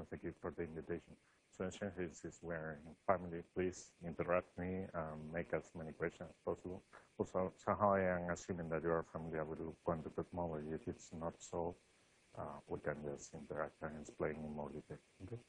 thank you for the invitation. So essentially, this is where family, please interrupt me and make as many questions as possible. Also, somehow I am assuming that you are familiar with quantum cosmology. If it's not so, we can just interact and explain in more detail. Okay.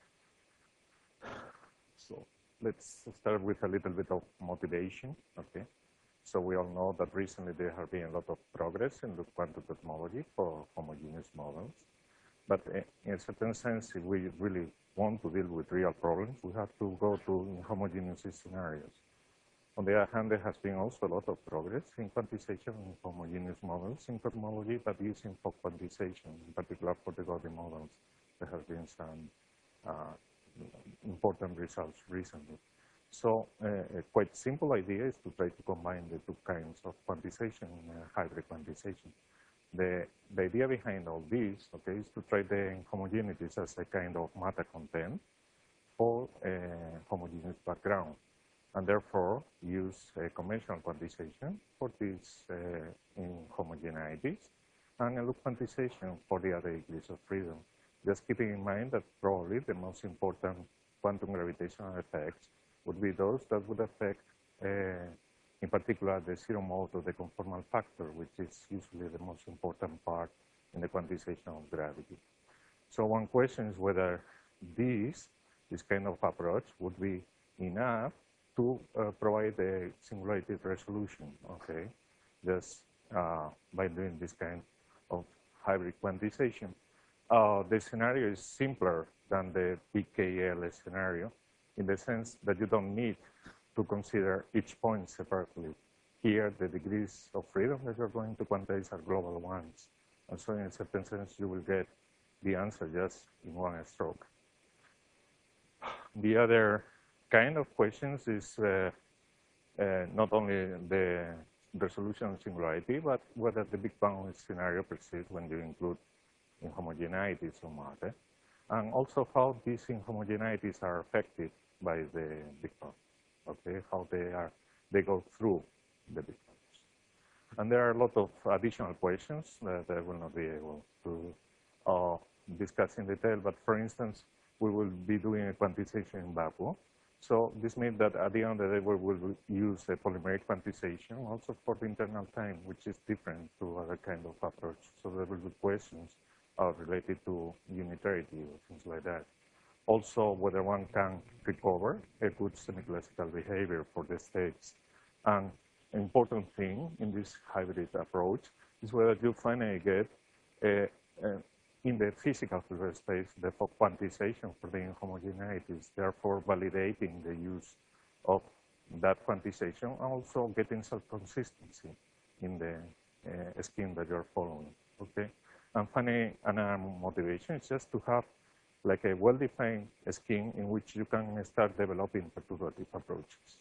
So let's start with a little bit of motivation. Okay. So we all know that recently there has been a lot of progress in the quantum cosmology for homogeneous models. But in a certain sense, if we really want to deal with real problems, we have to go to homogeneous scenarios. On the other hand, there has been also a lot of progress in quantization in homogeneous models in cosmology, but using for quantization, in particular for the Gaudi models, there have been some important results recently. So a quite simple idea is to try to combine the two kinds of quantization in hybrid quantization. The idea behind all this, okay, is to try the homogeneities as a kind of matter content for a homogeneous background, and therefore use a conventional quantization for these inhomogeneities and a loop quantization for the other degrees of freedom. Just keeping in mind that probably the most important quantum gravitational effects would be those that would affect in particular, the zero mode of the conformal factor, which is usually the most important part in the quantization of gravity. So one question is whether this kind of approach would be enough to provide a singularity resolution, okay, just by doing this kind of hybrid quantization. The scenario is simpler than the PKL scenario in the sense that you don't need to consider each point separately. Here, the degrees of freedom that you're going to quantize are global ones. And so in a certain sense, you will get the answer just in one stroke. The other kind of questions is not only the resolution of singularity, but whether the big bound scenario persists when you include inhomogeneities of matter, and also how these inhomogeneities are affected by the big bound. Okay, how they go through the big bounds. And there are a lot of additional questions that I will not be able to discuss in detail, but for instance, we will be doing a quantization in Bapu. So this means that at the end of the day, we will use a polymeric quantization also for the internal time, which is different to other kind of approach. So there will be questions related to unitarity or things like that. Also, whether one can recover a good semi-classical behavior for the states. And an important thing in this hybrid approach is whether you finally get in the physical Hilbert space the quantization for the inhomogeneities, therefore validating the use of that quantization and also getting self-consistency in the scheme that you're following. Okay. And finally, another motivation is just to have like a well-defined scheme in which you can start developing perturbative approaches.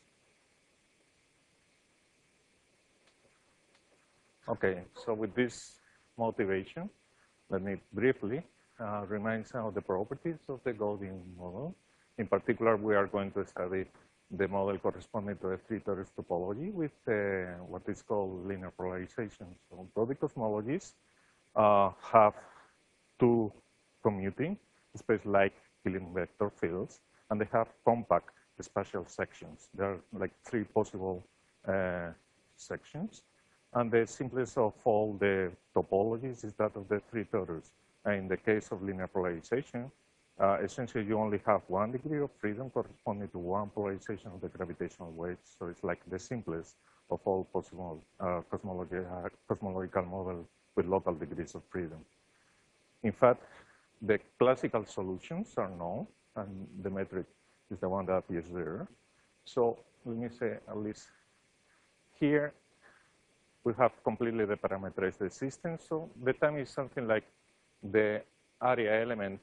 Okay, so with this motivation, let me briefly remind some of the properties of the Gaudian model. In particular, we are going to study the model corresponding to a three-torus topology with what is called linear polarization. So Gaudi cosmologies have two commuting space-like Killing vector fields, and they have compact spatial sections. There are like three possible sections. And the simplest of all the topologies is that of the three torus. And in the case of linear polarization, essentially you only have one degree of freedom corresponding to one polarization of the gravitational waves. So it's like the simplest of all possible cosmological models with local degrees of freedom. In fact, the classical solutions are known, and the metric is the one that appears there. So let me say at least here, we have completely deparameterized the system. So the time is something like the area element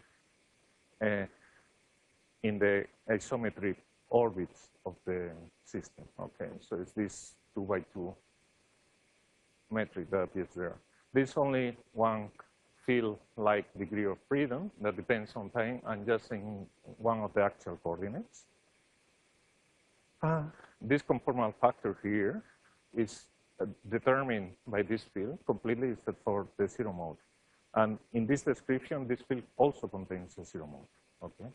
in the isometric orbits of the system. Okay, so it's this 2x2 metric that appears there. There's only one field-like degree of freedom that depends on time and just in one of the axial coordinates. This conformal factor here is determined by this field completely except for the zero mode. And in this description, this field also contains a zero mode, okay?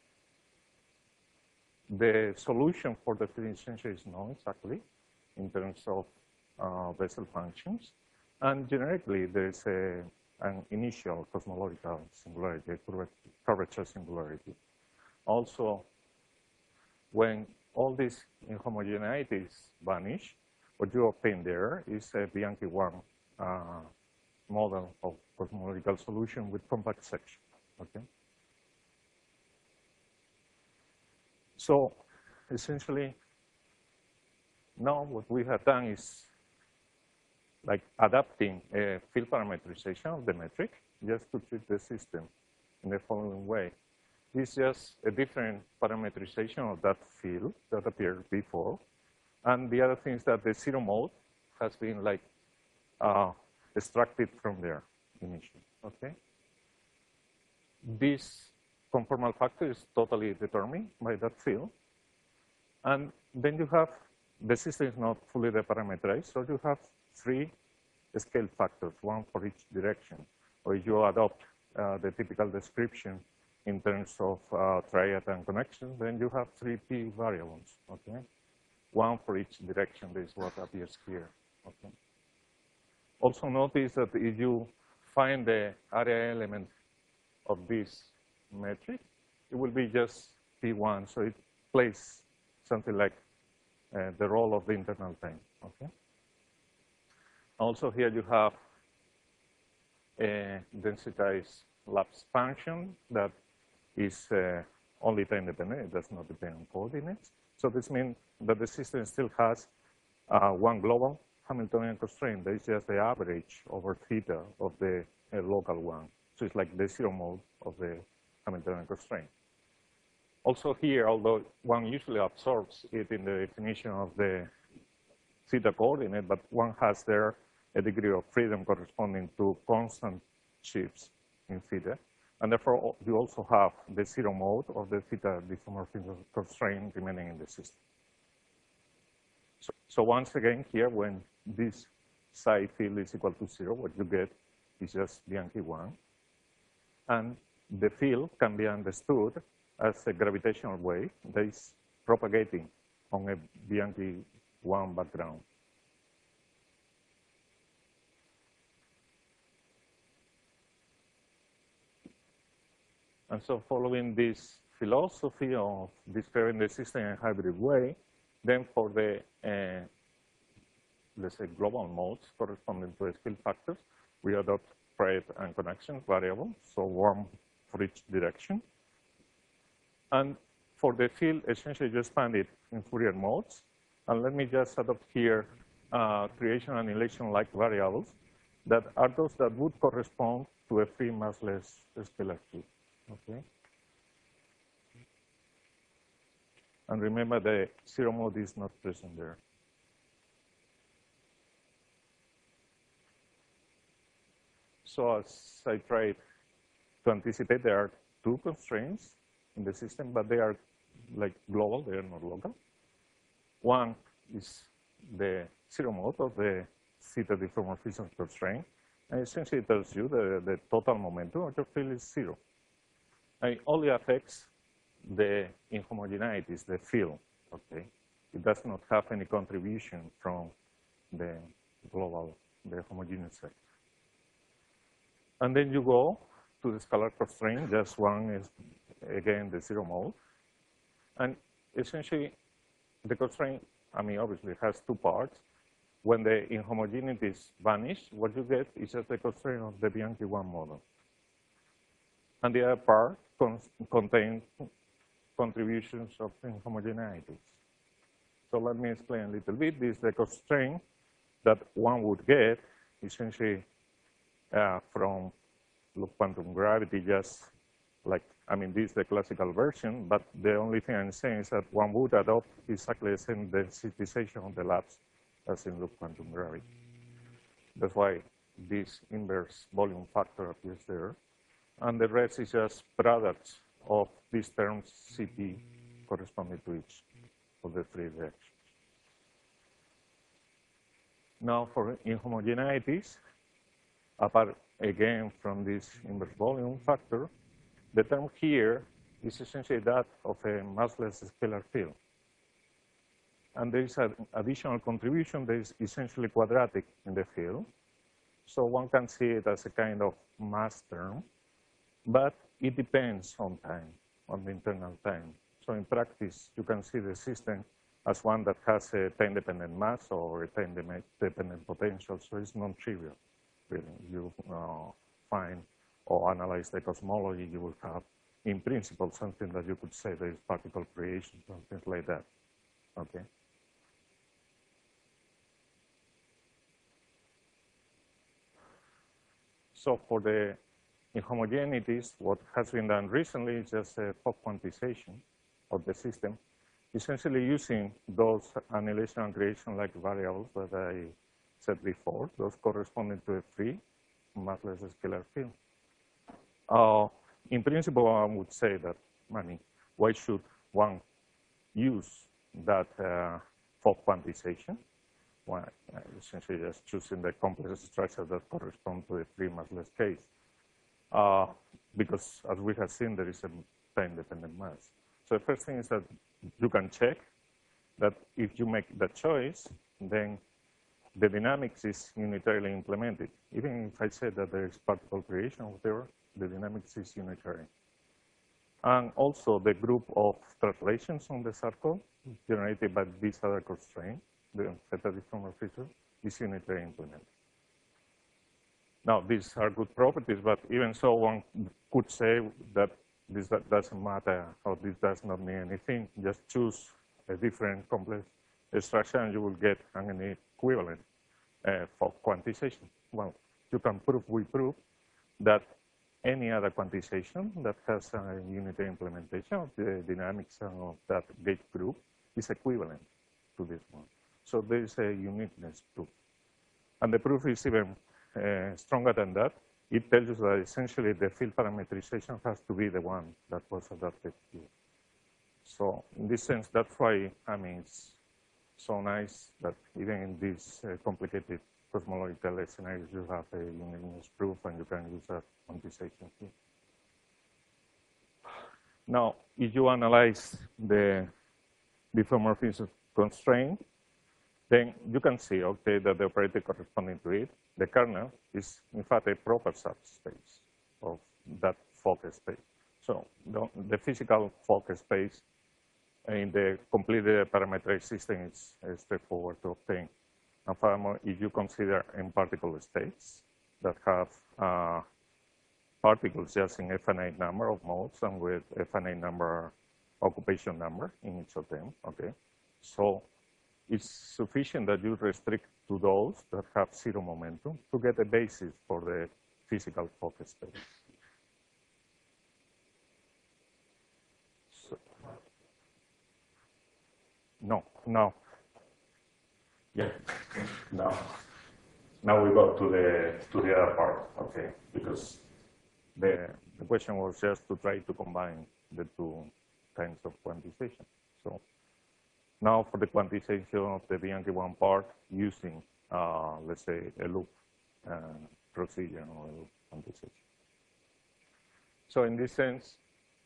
The solution for the field essentially is known exactly in terms of Bessel functions. And generically, there is an initial cosmological singularity, a curvature singularity. Also, when all these inhomogeneities vanish, what you obtain there is a Bianchi-1 model of cosmological solution with compact section, okay? So essentially, now what we have done is like adapting a field parameterization of the metric just to treat the system in the following way. This is just a different parameterization of that field that appeared before. And the other thing is that the zero mode has been like extracted from there initially, okay? This conformal factor is totally determined by that field. And then you have, the system is not fully deparameterized, so you have 3 scale factors, 1 for each direction. Or if you adopt the typical description in terms of triad and connection, then you have 3 p variables, okay? 1 for each direction, this is what appears here, okay? Also notice that if you find the area element of this metric, it will be just P1, so it plays something like the role of the internal time, okay? Also here you have a densitized lapse function that is only time dependent, it does not depend on coordinates. So this means that the system still has one global Hamiltonian constraint that is just the average over theta of the local one. So it's like the zero mode of the Hamiltonian constraint. Also here, although one usually absorbs it in the definition of the theta coordinate, but one has there a degree of freedom corresponding to constant shifts in theta. And therefore, you also have the zero mode of the theta diffeomorphism constraint remaining in the system. So once again here, when this psi field is equal to 0, what you get is just Bianchi-1. And the field can be understood as a gravitational wave that is propagating on a Bianchi-1 background. And so following this philosophy of describing the system in a hybrid way, then for the, let's say, global modes corresponding to the field factors, we adopt triad and connection variables, so 1 for each direction. And for the field, essentially you expand it in Fourier modes. And let me just adopt here creation and annihilation-like variables that are those that would correspond to a free massless scalar field. Okay. And remember, the zero mode is not present there. So as I tried to anticipate, there are 2 constraints in the system, but they are like global, they are not local. One is the zero mode of the theta diffeomorphism constraint, and essentially it tells you the total momentum of your field is 0. And it only affects the inhomogeneities, the field, okay? It does not have any contribution from the global, the homogeneous set. And then you go to the scalar constraint, just one is, again, the zero mode. And essentially, the constraint, I mean, obviously has 2 parts. When the inhomogeneities vanish, what you get is just the constraint of the Bianchi-1 model. And the other part contains contributions of inhomogeneities. So let me explain a little bit. This is the constraint that one would get, essentially, from loop quantum gravity, just like, I mean, this is the classical version, but the only thing I'm saying is that one would adopt exactly the same densitization of the lapse as in loop quantum gravity. That's why this inverse volume factor appears there. And the rest is just products of these terms Cp corresponding to each of the 3 directions. Now for inhomogeneities, apart again from this inverse volume factor, the term here is essentially that of a massless scalar field. And there is an additional contribution that is essentially quadratic in the field. So one can see it as a kind of mass term, but it depends on time, on the internal time. So in practice, you can see the system as one that has a time-dependent mass or a time-dependent potential, so it's non-trivial, really. You find or analyze the cosmology, you will have, in principle, something that you could say there is particle creation, something like that, okay? So for the inhomogeneities, what has been done recently is just a Fock quantization of the system, essentially using those annihilation and creation-like variables that I said before, those corresponding to a free massless scalar field. In principle, I would say that, why should one use that Fock quantization? Well, essentially just choosing the complex structure that corresponds to a free massless case. Because as we have seen, there is a time-dependent mass. So the first thing is that you can check that if you make that choice, then the dynamics is unitarily implemented. Even if I say that there is particle creation or whatever, the dynamics is unitary. And also the group of translations on the circle generated by this other constraint, the theta deformer feature, is unitary implemented. Now, these are good properties, but even so, one could say that this doesn't matter or this does not mean anything. Just choose a different complex structure and you will get an equivalent for quantization. Well, you can prove, we prove that any other quantization that has a unitary implementation of the dynamics of that gauge group is equivalent to this one. So there is a uniqueness proof. And the proof is even stronger than that. It tells you that essentially the field parametrization has to be the one that was adapted here. So in this sense, that's why, it's so nice that even in these complicated cosmological scenarios, you have a uniqueness proof and you can use that quantization here. Now, if you analyze the diffeomorphism constraint, then you can see, okay, that the operator corresponding to it, the kernel, is in fact a proper subspace of that Fock space. So the physical Fock space in the completely parameterized system is straightforward to obtain. And furthermore, if you consider n-particle states that have particles just in a finite number of modes and with a finite number occupation number in each of them, okay? So it's sufficient that you restrict to those that have zero momentum to get a basis for the physical Fock space. So, no. Yeah, now we go to the other part, okay? Because the question was just to try to combine the two kinds of quantization. So now for the quantization of the Bianchi-1 part using, let's say, a loop procedure or a loop quantization. So in this sense,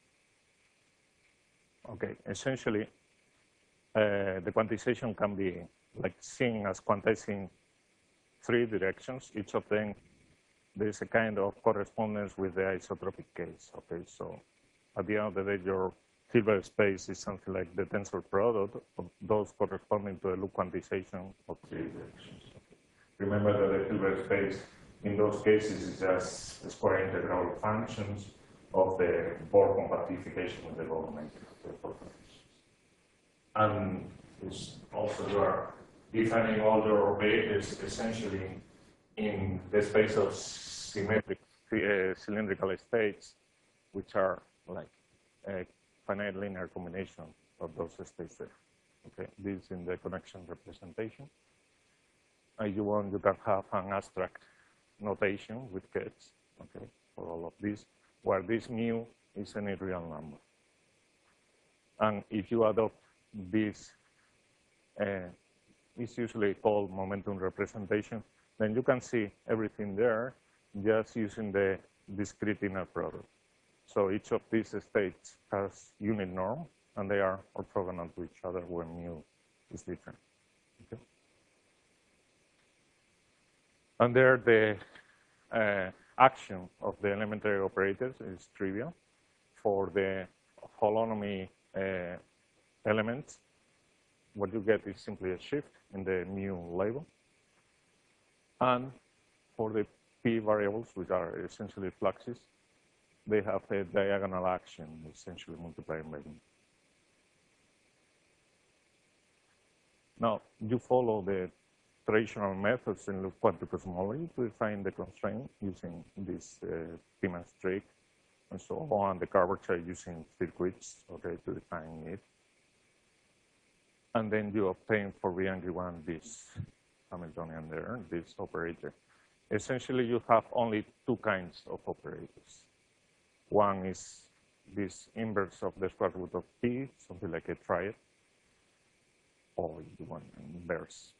okay, essentially, the quantization can be like seen as quantizing three directions. Each of them, there is a kind of correspondence with the isotropic case, okay? So at the end of the day, your Hilbert space is something like the tensor product of those corresponding to a loop quantization of three directions. Okay. Remember that the Hilbert space in those cases is just square integral functions of the Born compactification with the government. And it's also you are defining all your vectors essentially in the space of symmetric cylindrical states, which are like a finite linear combination of those states there. Okay, this is in the connection representation. If you want, you can have an abstract notation with gets, okay, for all of this, where this mu is any real number. And if you adopt this, it's usually called momentum representation, then you can see everything there just using the discrete inner product. So each of these states has unit norm, and they are orthogonal to each other when mu is different. Okay? And there, the action of the elementary operators is trivial. For the holonomy elements, what you get is simply a shift in the mu label. And for the p variables, which are essentially fluxes, they have a diagonal action, essentially multiplying by mu. Now, you follow the traditional methods in loop quantum cosmology to define the constraint using this Tiemann trick and so on, the curvature using circuits, okay, to define it. And then you obtain for Bianchi-1 this Hamiltonian there, this operator. Essentially, you have only two kinds of operators. One is this inverse of the square root of p, something like a triad, or you want inverse.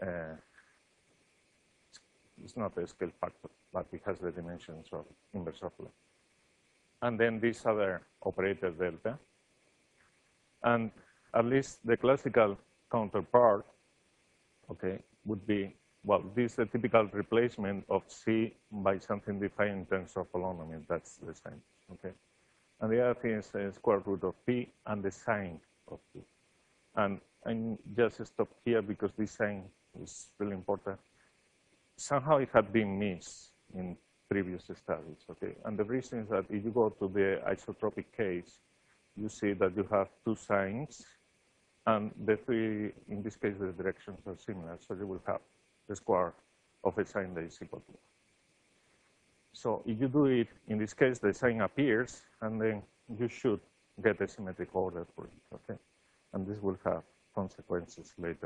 It's not a scale factor, but it has the dimensions of inverse of length. And then this other operator delta. And at least the classical counterpart, okay, would be, well, this is a typical replacement of C by something defined in terms of holonomy. That's the same, okay? And the other thing is the square root of P and the sine of P. And I just stop here because this sign is really important. Somehow it had been missed in previous studies, okay? And the reason is that if you go to the isotropic case, you see that you have two signs, and the three, in this case, the directions are similar, so you will have the square of a sign that is equal to 1. So if you do it, in this case, the sign appears, and then you should get a symmetric order for it, okay? And this will have consequences later.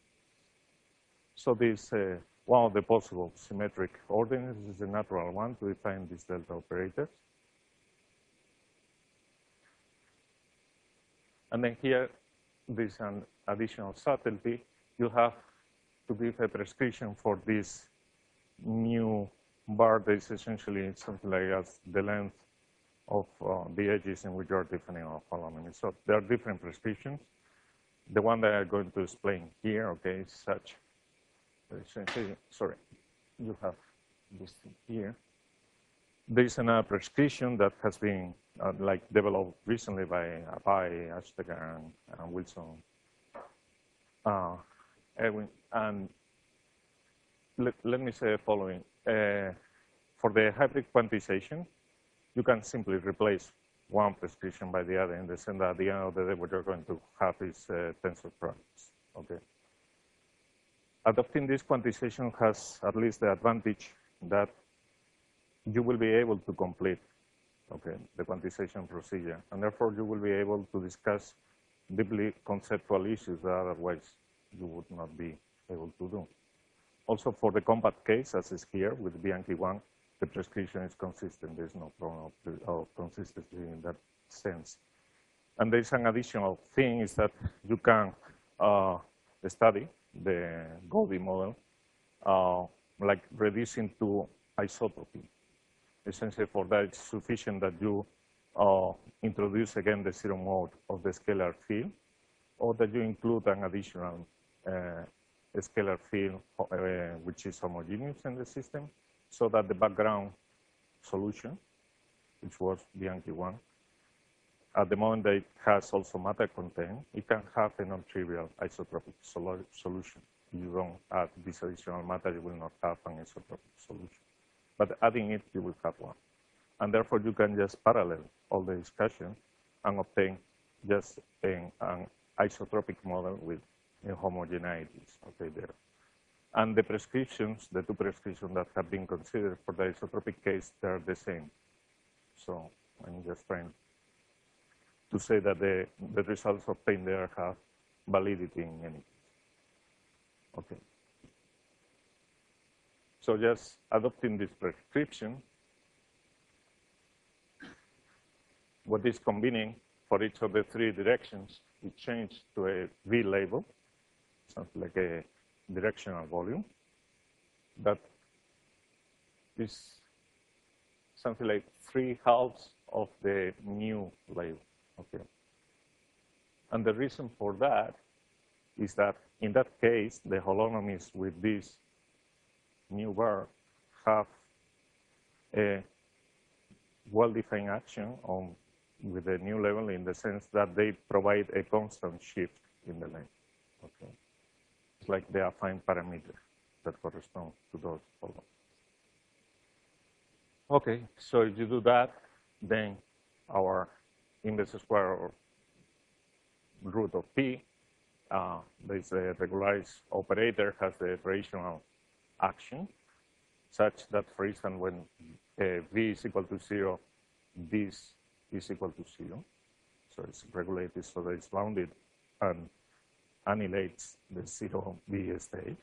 So this, one of the possible symmetric ordinals is the natural one to define these delta operators. And then here, there's an additional subtlety. You have to give a prescription for this new bar that is essentially something like as the length of the edges in which you are defining a holonomy. So there are different prescriptions. The one that I'm going to explain here, okay, is such. Sorry, you have this thing here. There is another prescription that has been like developed recently by Apai, Ashtaker, and Wilson, Edwin. And let me say the following. For the hybrid quantization, you can simply replace one prescription by the other in the sense that at the end of the day, what you're going to have is tensor products, okay? Adopting this quantization has at least the advantage that you will be able to complete, okay, the quantization procedure, and therefore you will be able to discuss deeply conceptual issues that otherwise you would not be able to do. Also, for the compact case, as is here with Bianchi-1, the prescription is consistent. There's no problem of consistency in that sense. And there's an additional thing is that you can study the Goldie model like reducing to isotropy. Essentially, for that, it's sufficient that you introduce again the zero mode of the scalar field, or that you include an additional scalar field which is homogeneous in the system, so that the background solution, which was Bianchi-1, at the moment that it has also matter content, it can have a non-trivial isotropic solution. If you don't add this additional matter, you will not have an isotropic solution. But adding it, you will have one. And therefore, you can just parallel all the discussion and obtain just an isotropic model with inhomogeneities, okay, there. And the prescriptions, the two prescriptions that have been considered for the isotropic case, they're the same. So I'm just trying to say that the results obtained there have validity in any case. Okay. So just adopting this prescription, what is convening for each of the three directions, we change to a V label, something like a directional volume that is something like 3/2 of the new label. Okay. And the reason for that is that in that case, the holonomies with this new bar have a well-defined action with the new level in the sense that they provide a constant shift in the length. Okay. It's like the affine parameter that corresponds to those holonomies. Okay, so if you do that, then our inverse square or root of P, this regularized operator has the rational action such that, for instance, when V is equal to 0, this is equal to 0. So it's regulated so that it's bounded and annihilates the 0 V state.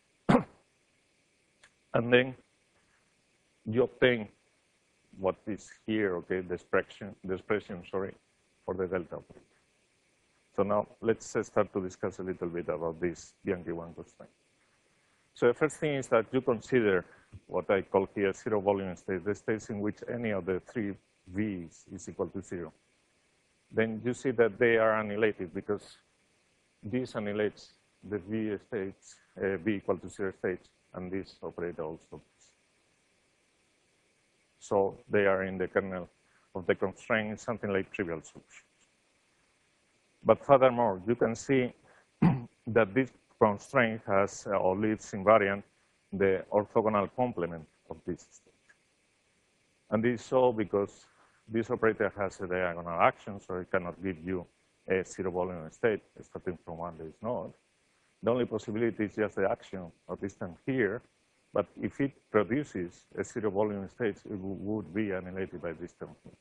And then you obtain what is here, okay, the expression, sorry, for the delta operator. So now let's start to discuss a little bit about this Bianchi-1 constraint. So the first thing is that you consider what I call here zero volume states, the states in which any of the three V's is equal to 0. Then you see that they are annihilated because this annihilates the V states, V equal to 0 states, and this operator also. So they are in the kernel of the constraint, something like trivial solutions. But furthermore, you can see that this constraint has or leaves invariant the orthogonal complement of this state. And this is so because this operator has a diagonal action, so it cannot give you a zero volume state starting from one that is not. The only possibility is just the action of this term here, but if it produces a zero volume state, it would be annihilated by this term here.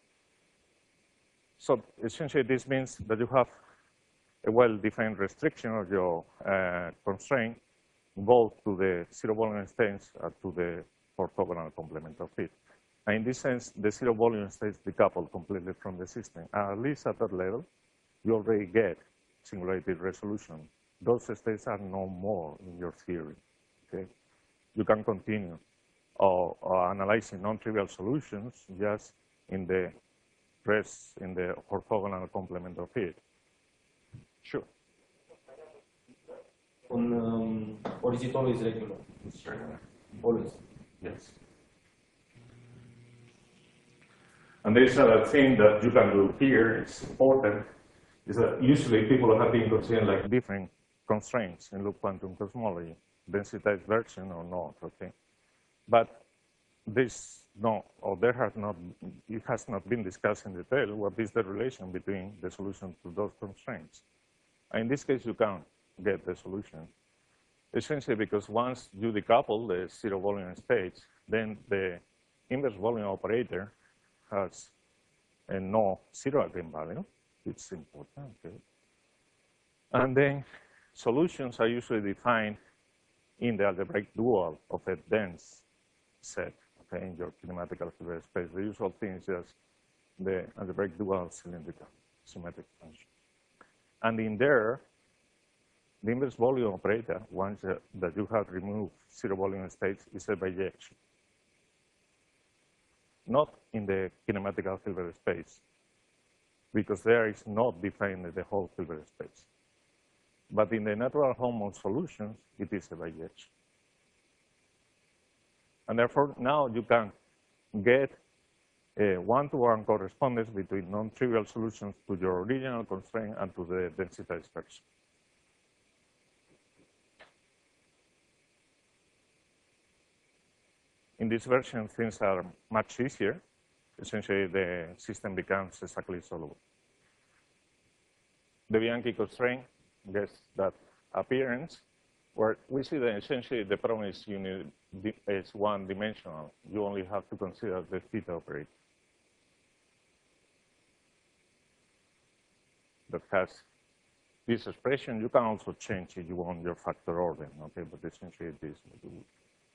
So essentially, this means that you have a well-defined restriction of your constraint, both to the zero volume states and to the orthogonal complement of it. And in this sense, the zero volume states decouple completely from the system. At least at that level, you already get singulated resolution. Those states are no more in your theory. Okay? You can continue analyzing non-trivial solutions just in the rest, in the orthogonal complement of it. Sure. Or is it always regular? It's regular. Always. Yes. And there is another thing that you can do here, it's important, is that usually people have been considering like different constraints in loop quantum cosmology, densitized version or not, okay? But this no, or there has not, it has not been discussed in detail what is the relation between the solution to those constraints. And in this case, you can get the solution. Essentially because once you decouple the zero volume states, then the inverse volume operator has a no zero eigenvalue. It's important, okay? And then solutions are usually defined in the algebraic dual of a dense set, okay, in your kinematic algebraic space. The usual thing is just the algebraic dual cylindrical symmetric function. And in there, the inverse volume operator, once that you have removed zero volume states, is a bijection. Not in the kinematic Hilbert space, because there is not defined the whole Hilbert space. But in the natural Holmholtz solutions, it is a bijection. And therefore, now you can get a one-to-one correspondence between non-trivial solutions to your original constraint and to the densitized version. In this version, things are much easier. Essentially, the system becomes exactly solvable. The Bianchi constraint gets that appearance, where we see that essentially the problem is one-dimensional. You only have to consider the theta operator that has this expression. You can also change if you want your factor order, okay? But essentially, this will do.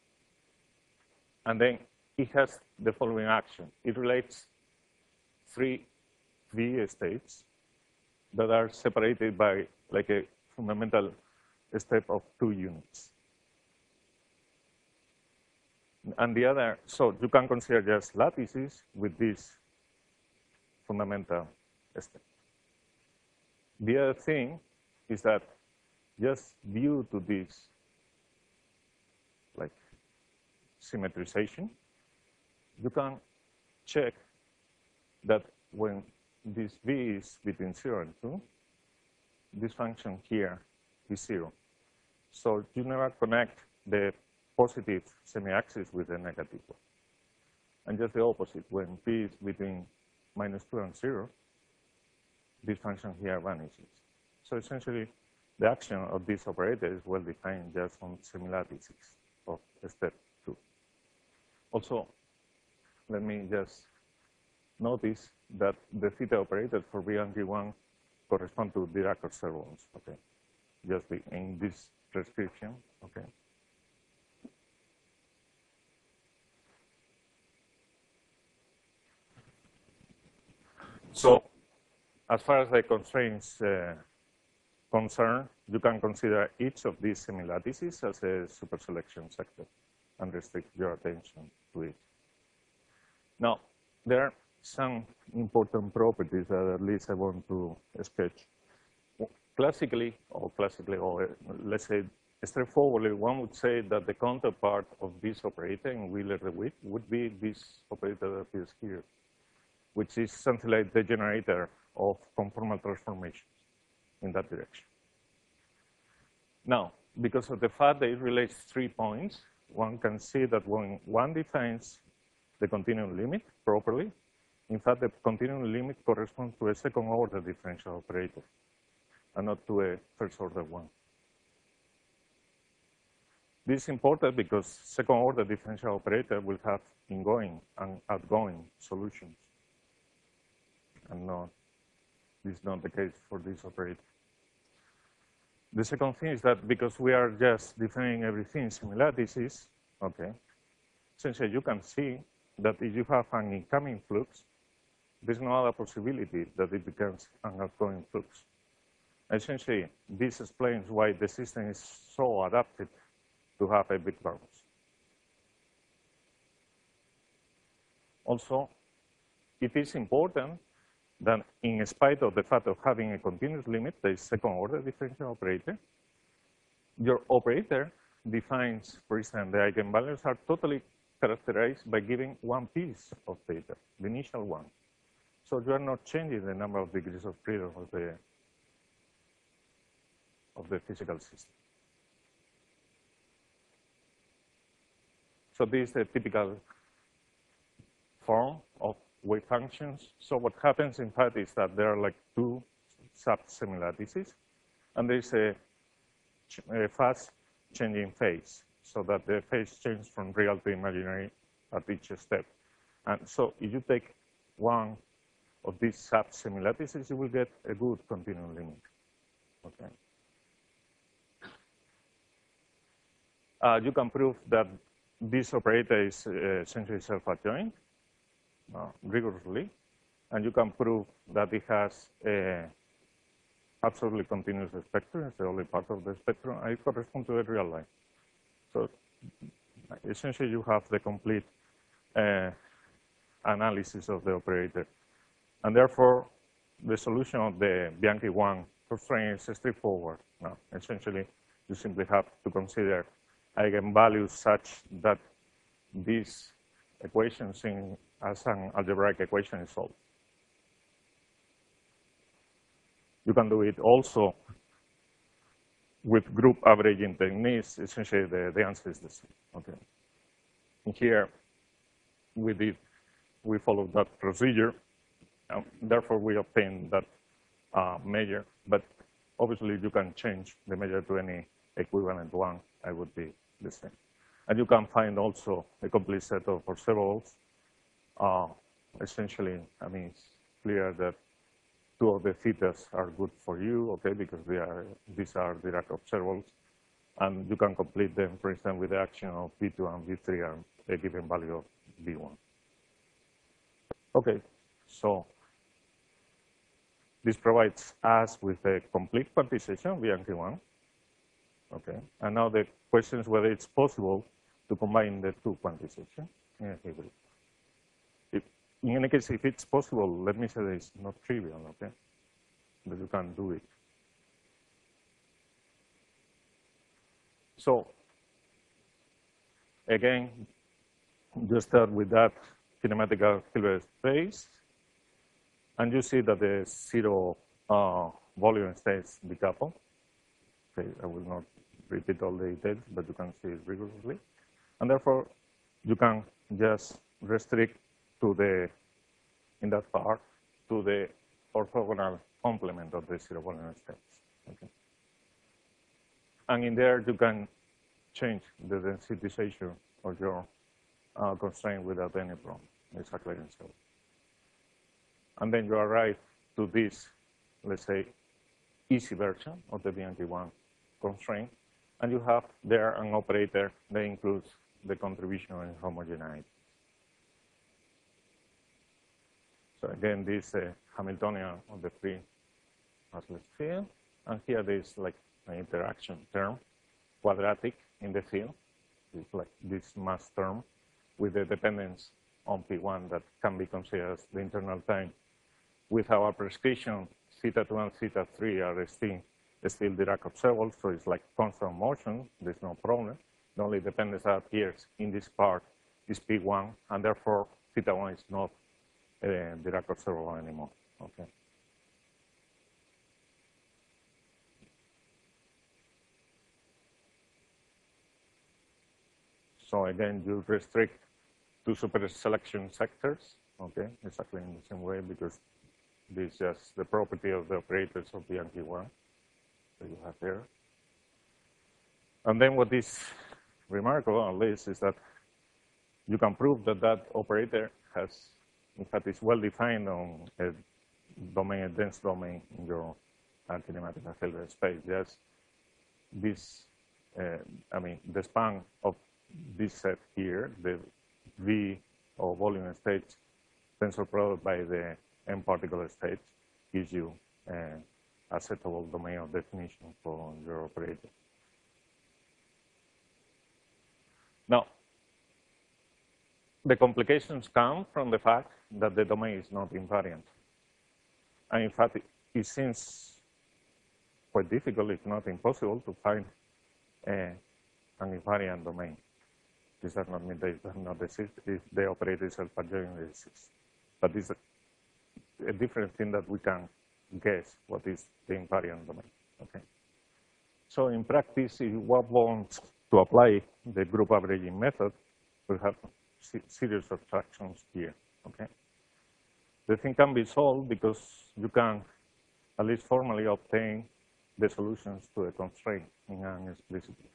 And then it has the following action. It relates three V states that are separated by like a fundamental step of 2 units. And the other, so you can consider just lattices with this fundamental step. The other thing is that just due to this like symmetrization, you can check that when this v is between 0 and 2, this function here is 0. So you never connect the positive semi-axis with the negative one. And just the opposite, when p is between -2 and 0, this function here vanishes. So essentially, the action of this operator is well defined just on semi-lattices of step 2. Also, let me just notice that the theta operator for BNG1 correspond to Dirac observables, okay? Just in this prescription, okay? So, as far as the constraints concerned, you can consider each of these semi-lattices as a superselection sector and restrict your attention to it. Now, there are some important properties that at least I want to sketch. Classically, or let's say straightforwardly, one would say that the counterpart of this operator in Wheeler-DeWitt would be this operator that appears here, which is something like the generator of conformal transformations in that direction. Now, because of the fact that it relates 3 points, one can see that when one defines the continuum limit properly, in fact, the continuum limit corresponds to a second-order differential operator and not to a first-order one. This is important because second-order differential operator will have ingoing and outgoing solutions. And no, this is not the case for this operator. The second thing is that because we are just defining everything in semi-lattices, okay, essentially you can see that if you have an incoming flux, there's no other possibility that it becomes an outgoing flux. Essentially, this explains why the system is so adapted to have a big bounce. Also, it is important that in spite of the fact of having a continuous limit, the second-order differential operator, your operator defines, for instance, the eigenvalues are totally characterized by giving one piece of data, the initial one. So you are not changing the number of degrees of freedom of the physical system. So this is the typical form of wave functions. So what happens, in fact, is that there are like two sub-semi-lattices, and there's a fast changing phase, so that the phase changes from real to imaginary at each step. And so if you take one of these sub-semi-lattices, you will get a good continuum limit. Okay. You can prove that this operator is essentially self-adjoint rigorously, and you can prove that it has a absolutely continuous spectrum. It's the only part of the spectrum, and it corresponds to a real line. So essentially, you have the complete analysis of the operator. And therefore, the solution of the Bianchi-1 constraint is straightforward. Now, essentially, you simply have to consider eigenvalues such that this equation seen as an algebraic equation is solved. You can do it also with group averaging techniques. Essentially, the answer is the same. Okay. And here, we followed that procedure. Therefore, we obtained that measure. But obviously, you can change the measure to any equivalent one. I would be the same. And you can find also a complete set of observables. Essentially, I mean, it's clear that two of the thetas are good for you, okay, because these are Dirac observables. And you can complete them, for instance, with the action of V2 and V3 and a given value of V1. Okay, so this provides us with a complete quantization of Bianchi-1. Okay, and now the question is whether it's possible to combine the two quantization in a hybrid. In any case, if it's possible, let me say that it's not trivial, okay? But you can do it. So, again, you start with that kinematical Hilbert space, and you see that the zero volume states decouple. Okay, I will not repeat all the details, but you can see it rigorously. And therefore, you can just restrict to the, in that part, to the orthogonal complement of the zero volume states. Okay. And in there, you can change the densitization of your constraint without any problem. Exactly so. And then you arrive to this, let's say, easy version of the BNT1 constraint, and you have there an operator that includes the contribution in homogeneity. So again, this Hamiltonian of the free massless field, and here there is like an interaction term, quadratic in the field. It's like this mass term with the dependence on P1 that can be considered as the internal time. With our prescription, theta 2 and theta 3 are still Dirac observable, so it's like constant motion. There's no problem. The only dependence that appears in this part is P1, and therefore theta 1 is not Dirac observable anymore. Okay. So again, you restrict to super selection sectors. Okay, exactly in the same way, because this is just the property of the operators of the BNT1 that you have there. And then what is remarkable, at least, is that you can prove that that operator has, in fact, is well defined on a domain, a dense domain in your kinematic Hilbert space. Just this, I mean, the span of this set here, the V or volume states tensor product by the n particle states, gives you a settable domain of definition for your operator. Now, the complications come from the fact that the domain is not invariant. And in fact, it seems quite difficult, if not impossible, to find an invariant domain. This does not mean that it does not exist if the operator itself adjoining exists. But it's a different thing that we can guess what is the invariant domain. Okay. So in practice, if one wants to apply the group averaging method, we have a series of fractions here. Okay. The thing can be solved because you can, at least formally, obtain the solutions to a constraint in an explicit way.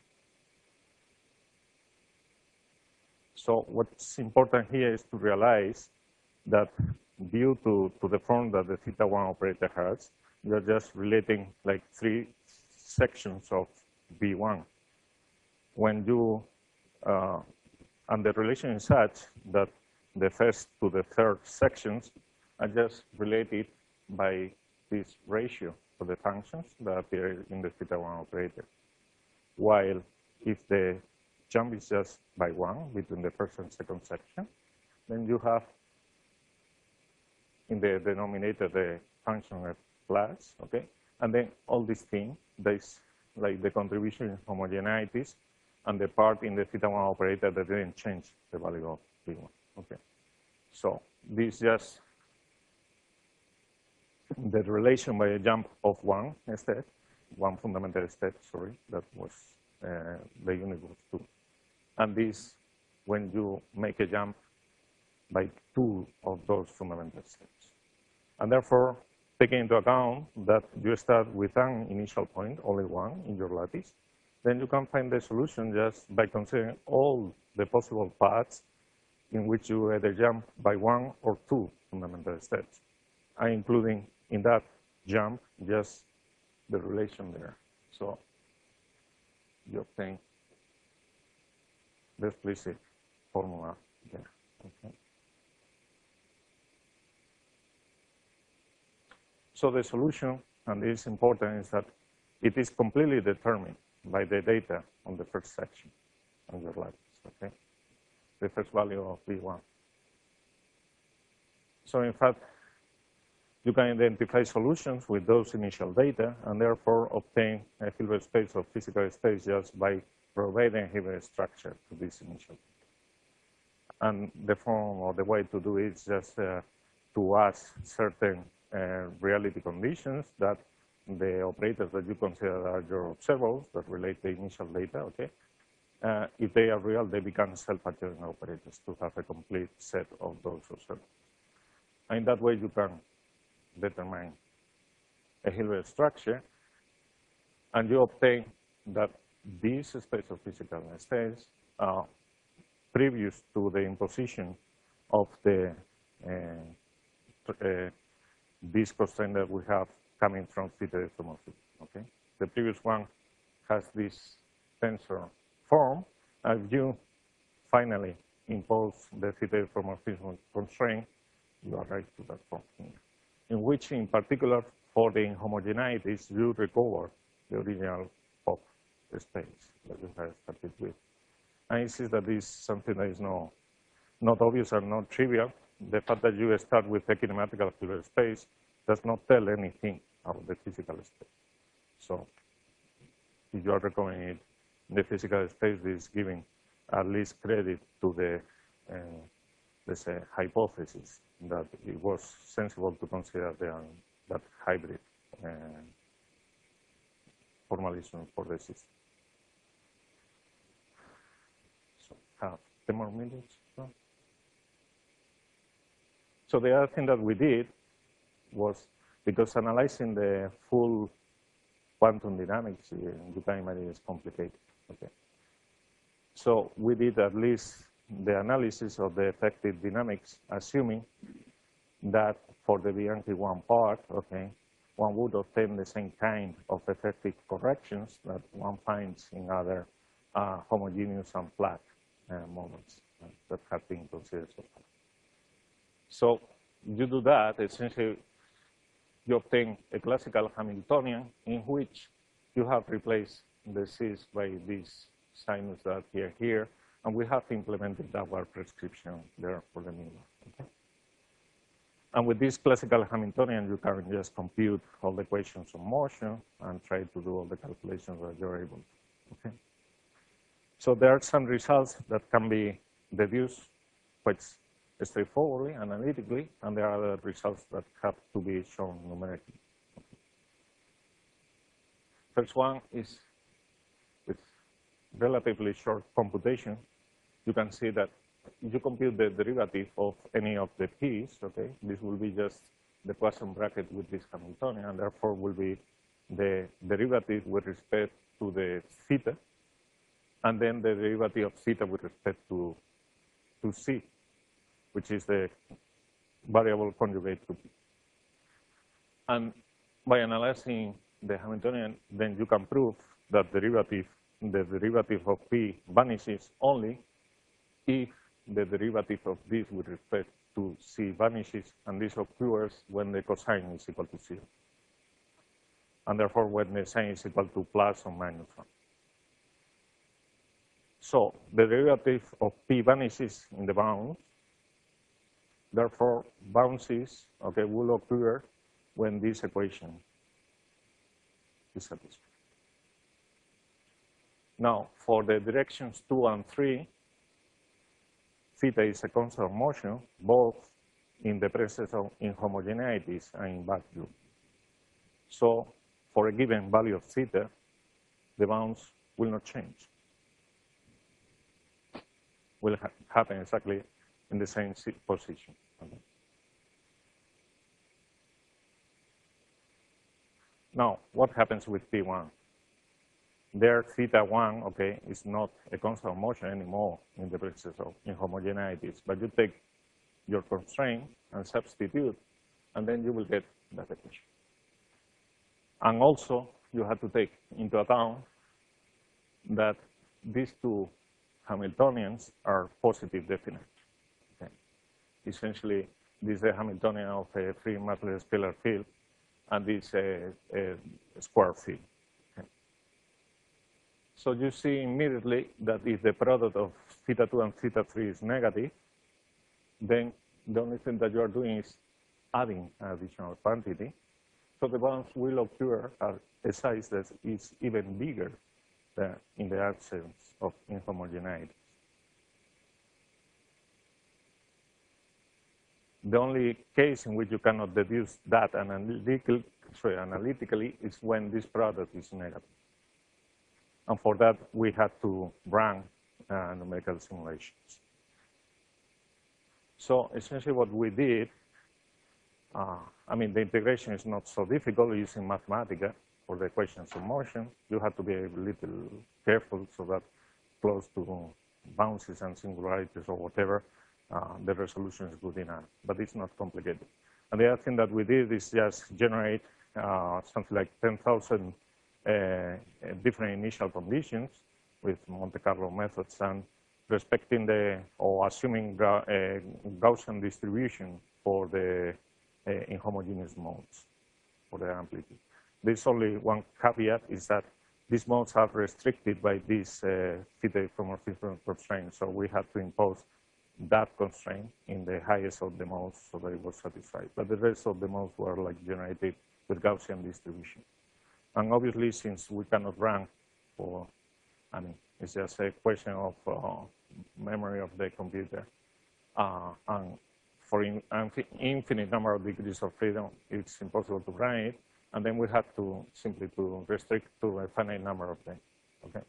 So what's important here is to realize that due to the form that the theta 1 operator has, you're just relating like 3 sections of B1. When you, and the relation is such that the first to the third sections are just related by this ratio for the functions that appear in the theta 1 operator. While if the jump is just by 1 between the first and second section, then you have in the denominator the function of plus, okay? And then all these things, there's like the contribution in homogeneities and the part in the theta 1 operator that didn't change the value of B1, okay? So this just the relation by a jump of 1 step, 1 fundamental step, sorry, that was the unit was 2. And this when you make a jump by 2 of those fundamental steps. And therefore, taking into account that you start with an initial point, only 1 in your lattice, then you can find the solution just by considering all the possible paths in which you either jump by 1 or 2 fundamental steps, and including in that jump just the relation there. So you obtain the explicit formula there. Okay. So the solution, and this is important, is that it is completely determined by the data on the first section on your lattice. okay? The first value of V1. So in fact, you can identify solutions with those initial data and therefore obtain a Hilbert space or physical space just by providing a Hilbert structure to this initial data. And the form or the way to do it is just to ask certain reality conditions that the operators that you consider are your observables that relate the initial data, okay? If they are real, they become self-adjoining operators to have a complete set of those observables. And in that way, you can determine a Hilbert structure, and you obtain that this space of physical states previous to the imposition of the this constraint that we have coming from theta isomorphism, okay? The previous one has this tensor form, and you finally impose the theta isomorphism constraint, you arrive to that form here, in which, in particular, for the inhomogeneities, you recover the original Fock space that you have started with. And it sees that this is something that is not obvious and not trivial. The fact that you start with a kinematical Hilbert space does not tell anything about the physical space. So if you are recovering it in the physical space, this is giving at least credit to the, let's say, hypothesis that it was sensible to consider that hybrid formalism for the system. So have 10 more minutes. So the other thing that we did was, because analyzing the full quantum dynamics, you can imagine it's complicated. Okay. So we did at least the analysis of the effective dynamics, assuming that for the Bianchi-1 part, okay, one would obtain the same kind of effective corrections that one finds in other homogeneous and flat models that have been considered so far. So you do that, essentially you obtain a classical Hamiltonian in which you have replaced the C's by these sinus that appear here, and we have implemented our prescription there for the Miller. Okay? And with this classical Hamiltonian, you can just compute all the equations of motion and try to do all the calculations that you're able to. Okay? So there are some results that can be deduced quite straightforwardly, analytically, and there are other results that have to be shown numerically. Okay. First one is with relatively short computation. You can see that if you compute the derivative of any of the p's, okay, this will be just the Poisson bracket with this Hamiltonian, and therefore will be the derivative with respect to the theta, and then the derivative of theta with respect to c, which is the variable conjugate to p. And by analyzing the Hamiltonian, then you can prove that the derivative of p vanishes only if the derivative of this with respect to c vanishes, and this occurs when the cosine is equal to 0. And therefore, when the sine is equal to plus or minus 1. So the derivative of p vanishes in the bounds. Therefore, bounces, okay, will occur when this equation is satisfied. Now, for the directions 2 and 3, theta is a constant of motion, both in the presence of inhomogeneities and in vacuum. So, for a given value of theta, the bounds will not change. Will happen exactly in the same position. Okay. Now, what happens with P1? There, theta 1, okay, is not a constant of motion anymore in the presence of inhomogeneities, but you take your constraint and substitute, and then you will get that equation. And also, you have to take into account that these two Hamiltonians are positive definite. Okay. Essentially, this is the Hamiltonian of a free massless scalar field, and this is a square field. Okay. So you see immediately that if the product of theta 2 and theta 3 is negative, then the only thing that you are doing is adding an additional quantity. So the bounds will occur at a size that is even bigger than in the absence of inhomogeneity. The only case in which you cannot deduce that analytically is when this product is negative. And for that, we had to run numerical simulations. So essentially what we did, I mean, the integration is not so difficult using Mathematica for the equations of motion. You have to be a little careful so that close to bounces and singularities or whatever, the resolution is good enough, but it's not complicated. And the other thing that we did is just generate something like 10,000 different initial conditions with Monte Carlo methods and respecting or assuming Gaussian distribution for the inhomogeneous modes for the amplitude. There's only one caveat is that these modes are restricted by this theta diffeomorphism constraint, so we had to impose that constraint in the highest of the modes so that it was satisfied. But the rest of the modes were like generated with Gaussian distribution. And obviously, since we cannot run for, I mean, it's just a question of memory of the computer. And for infinite number of degrees of freedom, it's impossible to run it. And then we have to simply to restrict to a finite number of them, okay?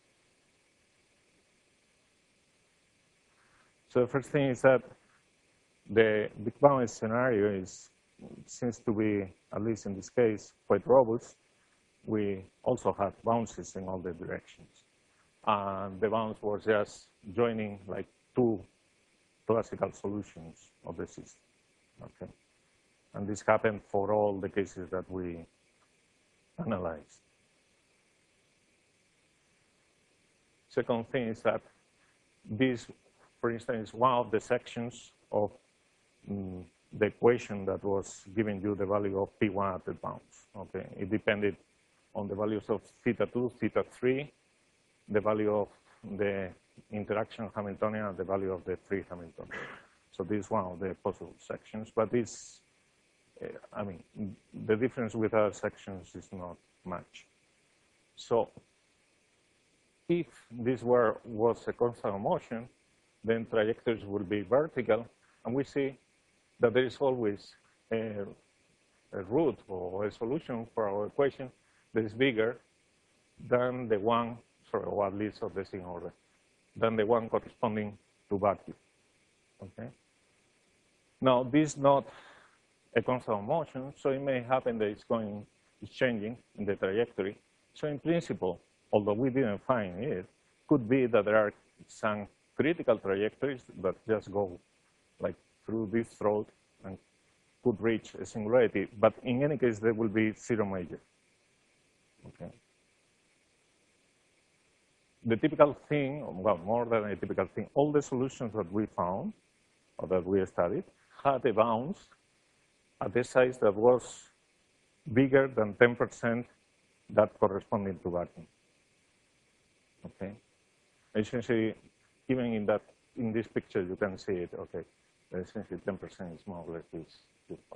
So the first thing is that the big bound scenario seems to be, at least in this case, quite robust. We also had bounces in all the directions. And the bounds were just joining like two classical solutions of the system, okay? And this happened for all the cases that we analyzed. Second thing is that this, for instance, is one of the sections of the equation that was giving you the value of P1 at the bounds. Okay, it depended on the values of theta 2, theta 3, the value of the interaction Hamiltonian, and the value of the free Hamiltonian. So this is one of the possible sections, but this, I mean, the difference with other sections is not much. So if this was a constant motion, then trajectories will be vertical, and we see that there is always a root or a solution for our equation that is bigger than the one, sorry, or at least of the same order, than the one corresponding to vacuum, okay? Now, this is not a constant motion, so it may happen that it's changing in the trajectory. So in principle, although we didn't find it, could be that there are some critical trajectories that just go like through this throat and could reach a singularity, but in any case, there will be zero major, okay? The typical thing, well, more than a typical thing, all the solutions that we found or that we studied had a bounce at the size that was bigger than 10% that corresponding to vacuum, okay? Essentially, even in this picture, you can see it, okay? Essentially, 10% is more or less this part.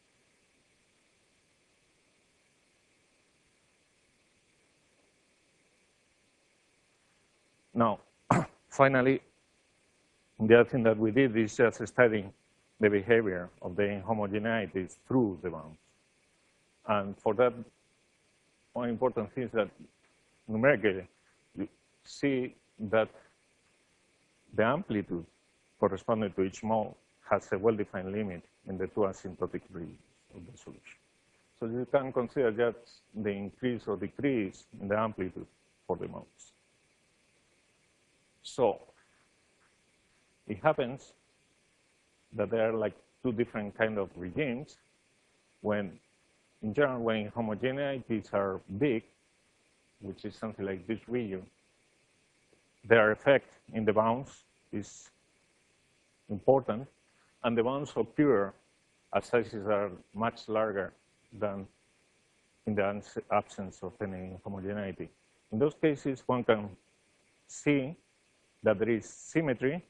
Now, finally, the other thing that we did is just studying the behavior of the inhomogeneities through the bounds. And for that, one important thing is that numerically, you see that the amplitude corresponding to each mode has a well-defined limit in the two asymptotic regions of the solution. So you can consider just the increase or decrease in the amplitude for the modes. So it happens that there are like two different kind of regimes when, in general, when homogeneities are big, which is something like this region, their effect in the bounds is important, and the bounds occur as sizes are much larger than in the absence of any homogeneity. In those cases, one can see that there is symmetry,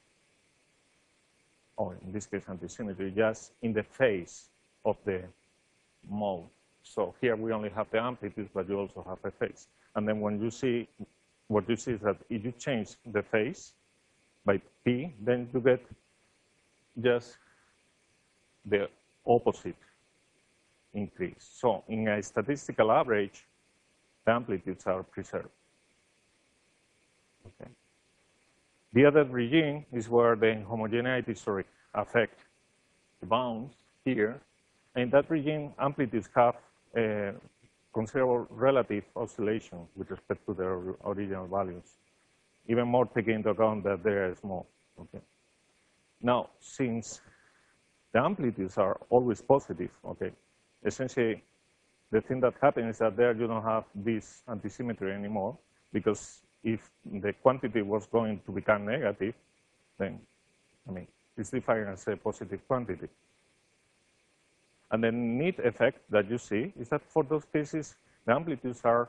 or in this case anti-symmetry, just in the phase of the mode. So here we only have the amplitude, but you also have a phase. And then when you see, what you see is that if you change the phase by P, then you get just the opposite increase. So in a statistical average, the amplitudes are preserved. Okay. The other regime is where the homogeneity affect the bounds here. In that regime, amplitudes have a considerable relative oscillation with respect to their original values, even more taking into account that they are small. Okay. Now, since the amplitudes are always positive, okay, essentially the thing that happens is that there you don't have this anti-symmetry anymore, because if the quantity was going to become negative, then, I mean, it's defined as a positive quantity. And the neat effect that you see is that for those cases, the amplitudes are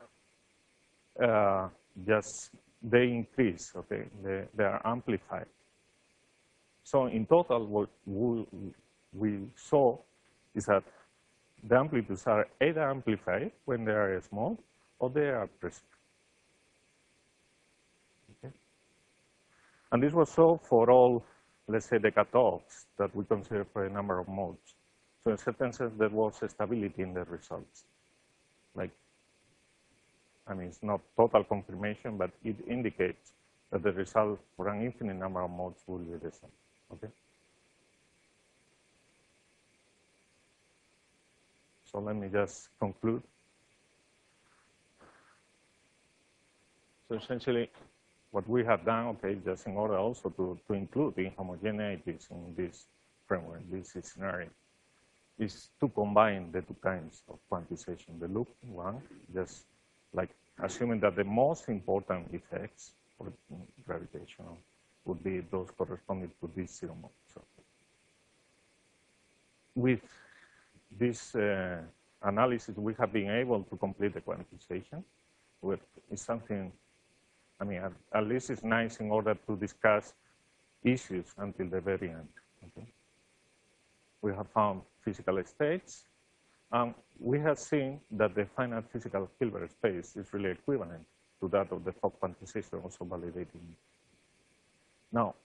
they increase, okay? They are amplified. So in total, what we saw is that the amplitudes are either amplified when they are small, or they are preserved. Okay? And this was so for all, let's say, the cutoffs that we consider for a number of modes. So in certain sense, there was a stability in the results. Like, I mean, it's not total confirmation, but it indicates that the result for an infinite number of modes will be the same. Okay? So let me just conclude. So essentially, what we have done, okay, just in order also to include the inhomogeneities in this framework, this scenario, is to combine the two kinds of quantization. The loop one, just like assuming that the most important effects for gravitational would be those corresponding to these zero modes. So with this analysis, we have been able to complete the quantization. It's something, I mean, at least it's nice in order to discuss issues until the very end. Okay? We have found physical states, and we have seen that the finite physical Hilbert space is really equivalent to that of the Fock quantization, also validating. Now,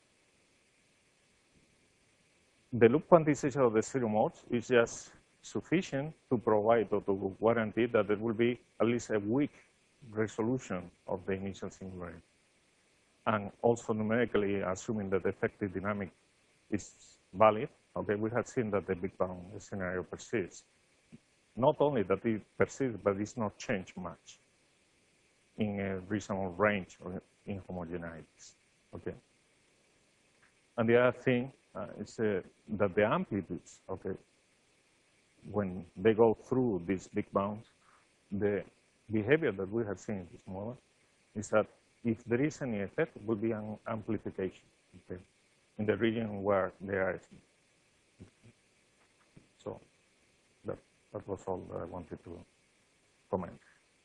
the loop quantization of the zero modes is just sufficient to provide or to guarantee that there will be at least a weak resolution of the initial singularity. And also numerically, assuming that the effective dynamic is valid, okay, we have seen that the Big Bang scenario persists. Not only that it persists, but it's not changed much in a reasonable range of inhomogeneities. Okay. And the other thing is that the amplitudes, okay, when they go through these big bounds, the behavior that we have seen in this model is that if there is any effect, it will be an amplification, okay, in the region where they are. So that was all that I wanted to comment.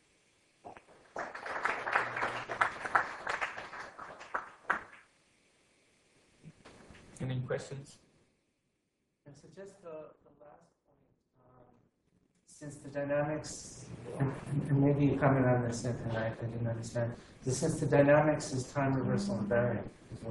Any questions? And so just the last point, since the dynamics, and maybe you comment on this and I didn't understand, since the dynamics is time reversal invariant,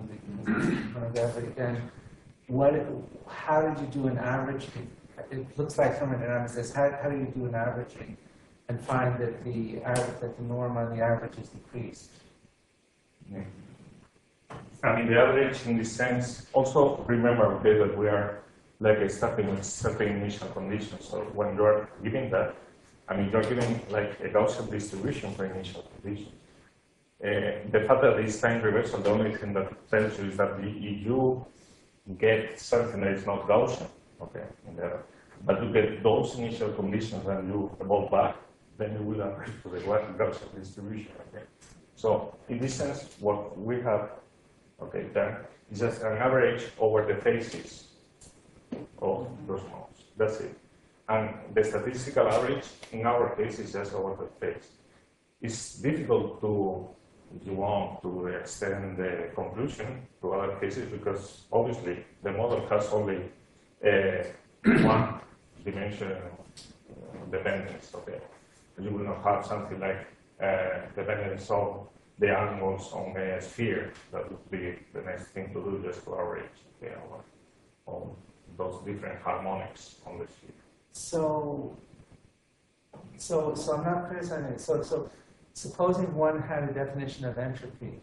then how did you do an average? It looks like thermodynamics says, how do you do an averaging and find that the norm on the average is decreased? Yeah. I mean, the average in this sense, also remember, okay, that we are like starting with certain initial conditions. So when you're giving that, I mean, you're giving like a Gaussian distribution for initial conditions. The fact that it's time reversal, the only thing that tells you is that if you get something that is not Gaussian, okay, but you get those initial conditions and you evolve back, then you will arrive to the Gaussian distribution, okay? So in this sense, what we have, okay, then is just an average over the phases of those modes. That's it. And the statistical average, in our case, is just over the phase. It's difficult to if you want to extend the conclusion to other cases, because obviously the model has only one dimension dependence. Okay, you will not have something like dependence of the angles on a sphere. That would be the next thing to do, just to average on those different harmonics on the sphere. So I'm not criticizing it. So supposing one had a definition of entropy,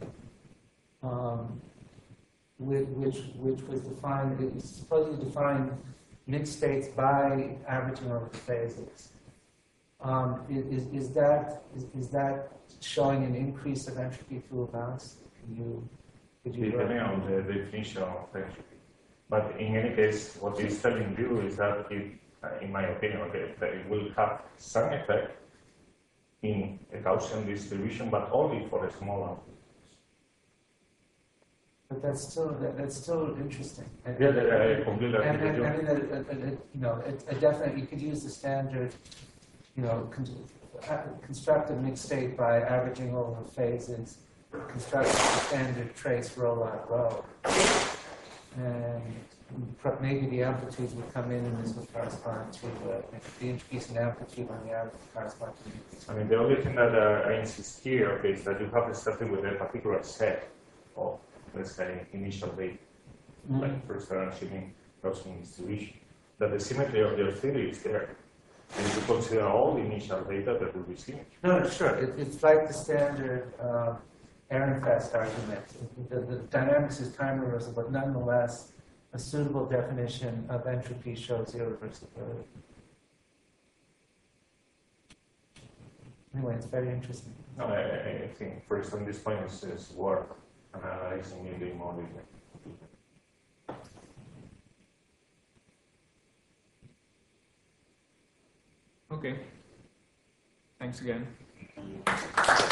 which was defined, it was supposedly defined mixed states by averaging over the phases. Is that showing an increase of entropy through a bounce? Depending on the definition of entropy. But in any case, what it's telling you is that it, in my opinion, okay, that it will have some effect in a Gaussian distribution, but only for a small amplitude. But that's still interesting. Yeah, I completely agree with you. I mean, a definite. You could use the standard, construct a mixed state by averaging over phases, construct a standard trace rho log rho, and maybe the amplitudes would come in, and this would correspond to the increase in amplitude on the average correspond to the increase. I mean, the only thing that I insist here, okay, is that you have to start with a particular set of, let's say, initial data, like first assuming Gaussian distribution, that the symmetry of your theory is there. And if you consider all the initial data, that will be symmetry. No, sure. It's like the standard Ehrenfest argument. The dynamics is time reversal, but nonetheless, a suitable definition of entropy shows irreversibility. Anyway, it's very interesting. No, I think first on this point is worth analyzing in the model. Okay. Thanks again.